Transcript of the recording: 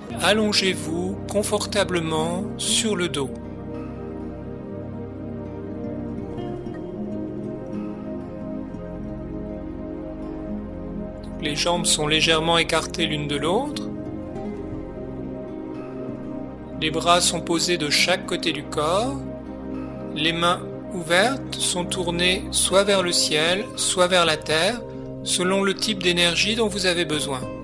allongez-vous confortablement sur le dos. Les jambes sont légèrement écartées l'une de l'autre. Les bras sont posés de chaque côté du corps. Les mains ouvertes sont tournées soit vers le ciel, soit vers la terre, selon le type d'énergie dont vous avez besoin.